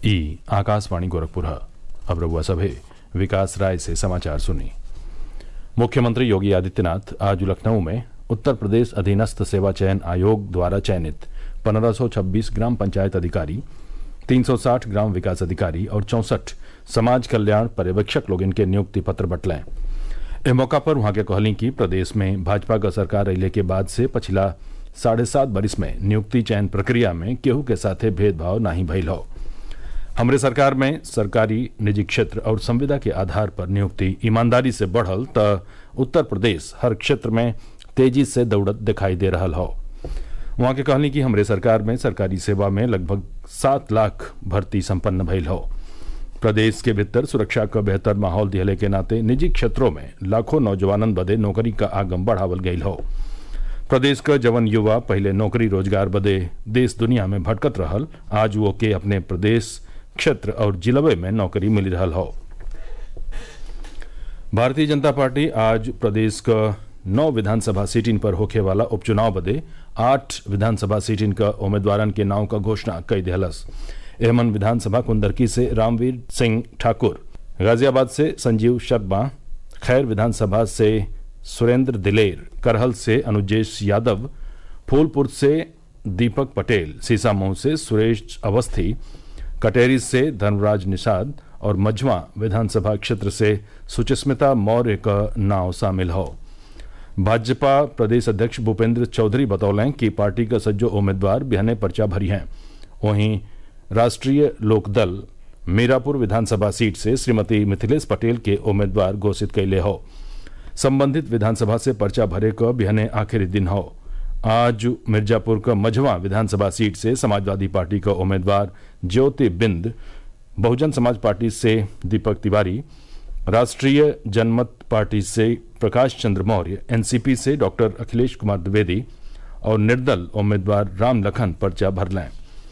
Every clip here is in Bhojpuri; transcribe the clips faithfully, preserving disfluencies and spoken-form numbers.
ई आकाशवाणी गोरखपुर। अब रउआ सभे विकास राय से समाचार सुनी। मुख्यमंत्री योगी आदित्यनाथ आज लखनऊ में उत्तर प्रदेश अधीनस्थ सेवा चयन आयोग द्वारा चयनित पंद्रह सौ छब्बीस ग्राम पंचायत अधिकारी, तीन सौ साठ ग्राम विकास अधिकारी और चौसठ समाज कल्याण पर्यवेक्षक लोग इनके नियुक्ति पत्र बटलें। इस मौका पर वहां के कहली कि प्रदेश में भाजपा का सरकार अइले के बाद से पिछला साढ़े सात बरिस में नियुक्ति चयन प्रक्रिया में केहू के साथे भेदभाव नहीं भइल हो। हमरे सरकार में सरकारी, निजी क्षेत्र और संविदा के आधार पर नियुक्ति ईमानदारी से बढ़ल त उत्तर प्रदेश हर क्षेत्र में तेजी से दौड़त दिखाई दे रहा हो। वहां के कहली कि हमरे सरकार में सरकारी सेवा में लगभग सात लाख भर्ती संपन्न भइल हो। प्रदेश के भीतर सुरक्षा का बेहतर माहौल दिहले के नाते निजी क्षेत्रों में लाखों नौजवानन बदे नौकरी का आगम बढ़ावल गईल हो। प्रदेश का जवन युवा पहले नौकरी रोजगार बदे देश दुनिया में भटकत रहल, आज वो के अपने प्रदेश क्षेत्र और जिलबे में नौकरी मिल रहल हो। भारतीय जनता पार्टी आज प्रदेश का नौ विधानसभा सीटिन पर होखे वाला उपचुनाव बदे आठ विधानसभा सीटिन का उम्मीदवारन के नाव का घोषणा कई दिहलस। एमन विधानसभा कुंदरकी से रामवीर सिंह ठाकुर, गाजियाबाद से संजीव शर्मा, खैर विधानसभा से सुरेंद्र दिलेर, करहल से अनुजेश यादव, फूलपुर से दीपक पटेल, सीसामऊ से सुरेश अवस्थी, कटेरी से धर्मराज निषाद और मझवा विधानसभा क्षेत्र से सुचिस्मिता मौर्य का नाव शामिल हो। भाजपा प्रदेश अध्यक्ष भूपेंद्र चौधरी बतौलें कि पार्टी का सज्जो उम्मीदवार बिहने पर्चा भरी हैं। वहीं राष्ट्रीय लोकदल मीरापुर विधानसभा सीट से श्रीमती मिथिलेश पटेल के उम्मीदवार घोषित कैले हो। संबंधित विधानसभा से पर्चा भरे का बिहने आखिरी दिन हो। आज मिर्जापुर का मझवा विधानसभा सीट से समाजवादी पार्टी का उम्मीदवार ज्योति बिंद, बहुजन समाज पार्टी से दीपक तिवारी, राष्ट्रीय जनमत पार्टी से प्रकाश चंद्र मौर्य, एनसीपी से डॉक्टर अखिलेश कुमार द्विवेदी और निर्दल उम्मीदवार राम लखन पर्चा भर लें।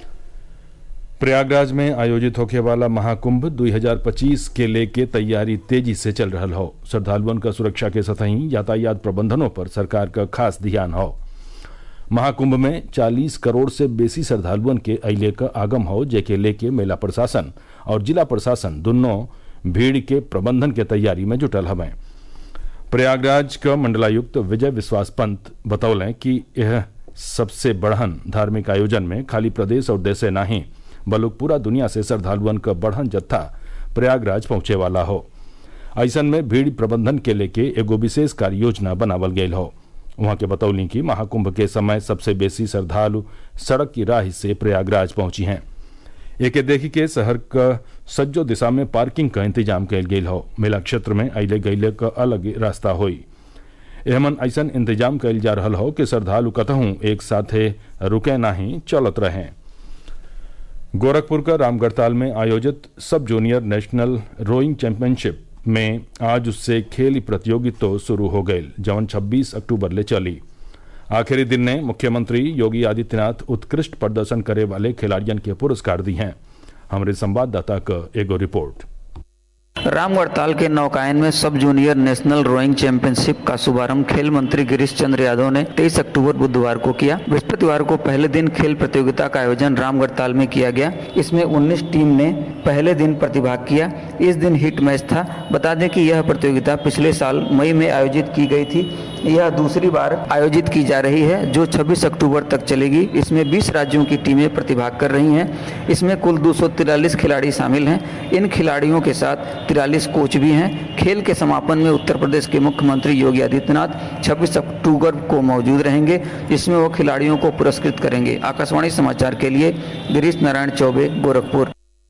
प्रयागराज में आयोजित होने वाला महाकुंभ दो हज़ार पच्चीस के लेके तैयारी तेजी से चल रहा हो। श्रद्धालुओं का सुरक्षा के सतही यातायात प्रबंधनों पर सरकार का खास ध्यान हो। महाकुंभ में चालीस करोड़ से बेसी श्रद्धालुओं के अइले का आगम हो, जेके लेके मेला प्रशासन और जिला प्रशासन दोनों भीड़ के प्रबंधन के तैयारी में जुटल हवें। प्रयागराज का मंडलायुक्त विजय विश्वास पंत बतौलें कि यह सबसे बढ़हन धार्मिक आयोजन में खाली प्रदेश और देश से नहीं बल्कि पूरा दुनिया से श्रद्धालुओं का बढ़हन जत्था प्रयागराज पहुंचे वाला हो। ऐसन में भीड़ प्रबंधन के लेके एगो विशेष कार्य योजना बनावल गयल हो। वहां के बतौली कि महाकुंभ के समय सबसे बेसी श्रद्धालु सड़क की राह से प्रयागराज पहुंची हैं। एक देखी के शहर का सज्जो दिशा में पार्किंग का इंतजाम कैल गयल हो। मेला क्षेत्र में अइले गइले का अलग रास्ता होई। एमन ऐसन इंतजाम कैल जा रहा हो कि श्रद्धालु कतहूं एक साथे रुके नहीं, चलत रहें। गोरखपुर का रामगढ़ताल में आयोजित सब जूनियर नेशनल रोइंग चैंपियनशिप में आज उससे खेल प्रतियोगिता शुरू हो गई, जवन छब्बीस अक्टूबर ले चली। आखिरी दिन ने मुख्यमंत्री योगी आदित्यनाथ उत्कृष्ट प्रदर्शन करे वाले खिलाड़ियों के पुरस्कार दी हैं। हमारे संवाददाता का एगो रिपोर्ट। रामगढ़ताल के नौकायन में सब जूनियर नेशनल रोइंग चैंपियनशिप का शुभारंभ खेल मंत्री गिरीश चंद्र यादव ने तेईस अक्टूबर बुधवार को किया। बृहस्पतिवार को पहले दिन खेल प्रतियोगिता का आयोजन रामगढ़ताल में किया गया। इसमें उन्नीस टीम ने पहले दिन प्रतिभाग किया। इस दिन हिट मैच था। बता दें कि यह प्रतियोगिता पिछले साल मई में आयोजित की गई थी। यह दूसरी बार आयोजित की जा रही है, जो छब्बीस अक्टूबर तक चलेगी। इसमें बीस राज्यों की टीमें प्रतिभाग कर रही हैं। इसमें कुल दो सौ तिरालीस खिलाड़ी शामिल हैं। इन खिलाड़ियों के साथ तिरालीस कोच भी हैं। खेल के समापन में उत्तर प्रदेश के मुख्यमंत्री योगी आदित्यनाथ छब्बीस अक्टूबर को मौजूद रहेंगे, जिसमें वो खिलाड़ियों को पुरस्कृत करेंगे। आकाशवाणी समाचार के लिए गिरीश नारायण चौबे, गोरखपुर।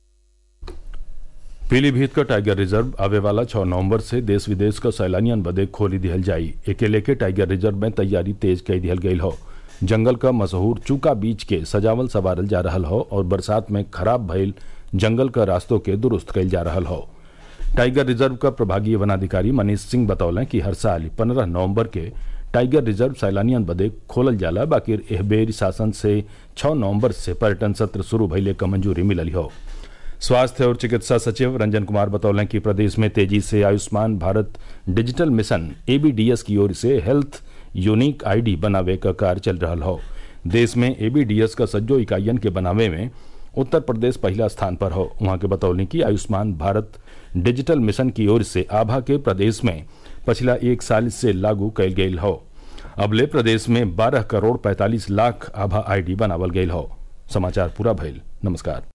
पीलीभीत का टाइगर रिजर्व आवे वाला छह नवंबर से देश विदेश का सैलानियन बदे खोली दिहल जाई। एके लेके टाइगर रिजर्व में तैयारी तेज कई दिहल गई हो। जंगल का मशहूर चूका बीच के सजावल सवारल जा रहा हो और बरसात में खराब भइल जंगल का रास्तों के दुरुस्त कईल जा रहा हो। टाइगर रिजर्व का प्रभागीय वनाधिकारी मनीष सिंह बतौलें कि हर साल पंद्रह नवंबर के टाइगर रिजर्व सैलानियन बदे खोलल जाला, बाकी एह बेर शासन से छह नवंबर से पर्यटन सत्र शुरू भइले का मंजूरी मिलल हो। स्वास्थ्य और चिकित्सा सचिव रंजन कुमार बतौलें कि प्रदेश में तेजी से Ayushman Bharat digital mission ABDS की ओर से हेल्थ यूनिक आईडी बनावे का कार्य चल रहा हो। देश में एबीडीएस का सज्जो इकाइयन के बनावे में उत्तर प्रदेश पहला स्थान पर हो। वहां के बतौनी कि आयुष्मान भारत डिजिटल मिशन की ओर से आभा के प्रदेश में पिछला एक साल से लागू कैल गयल हो। अबले प्रदेश में बारह करोड़ पैंतालीस लाख आभा आईडी बनावल गयल हो। समाचार पूरा भइल। नमस्कार।